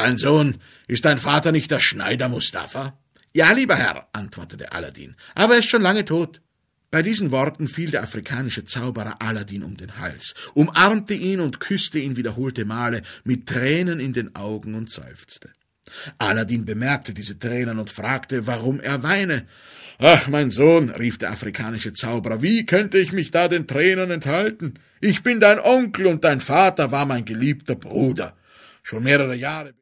»Mein Sohn, ist dein Vater nicht der Schneider Mustafa?« »Ja, lieber Herr«, antwortete Aladin, »aber er ist schon lange tot.« Bei diesen Worten fiel der afrikanische Zauberer Aladin um den Hals, umarmte ihn und küsste ihn wiederholte Male mit Tränen in den Augen und seufzte. Aladin bemerkte diese Tränen und fragte, warum er weine. »Ach, mein Sohn«, rief der afrikanische Zauberer, »wie könnte ich mich da den Tränen enthalten? Ich bin dein Onkel und dein Vater war mein geliebter Bruder. Schon mehrere Jahre